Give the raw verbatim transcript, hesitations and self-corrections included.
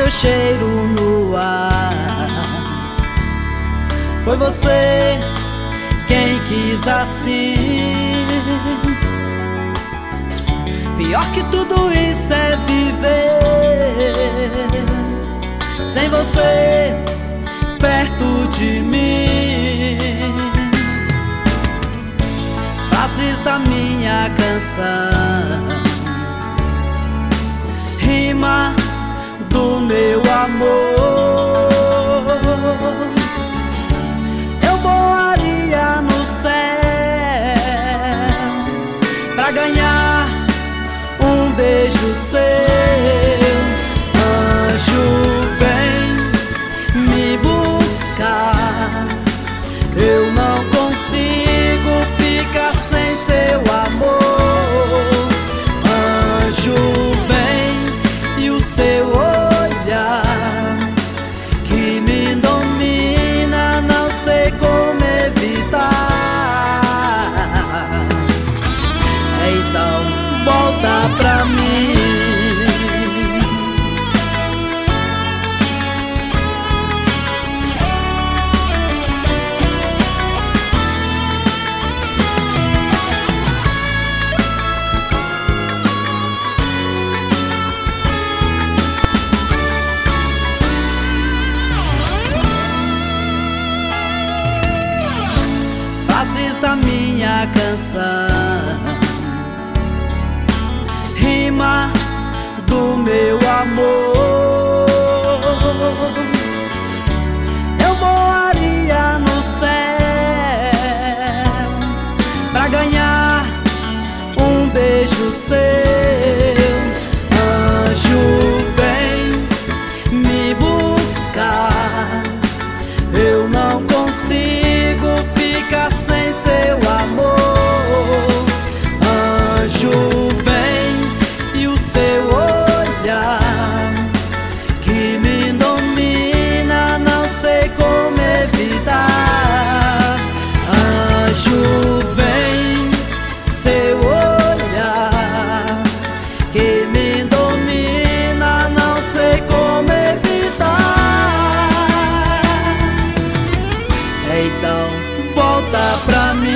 seu cheiro no ar. Foi você quem quis assim. Pior que tudo isso é viver sem você perto de mim. Frases da minha canção, rima do meu amor. Eu voaria no céu pra ganhar um beijo seu. Anjo, vem me buscar. Eu não consigo ficar sem seu amor. Anjo, vem e o seu olhar que me domina, não sei como evitar. Então volta pra mim. Frases da minha canção, rima do meu amor. Eu voaria no céu pra ganhar um beijo seu. Anjo, vem me buscar. Eu não consigo ficar sem seu amor. Anjo, vem e o seu olhar que me domina, não sei como evitar. Anjo, vem, seu olhar que me domina, não sei como evitar. Então volta pra mim.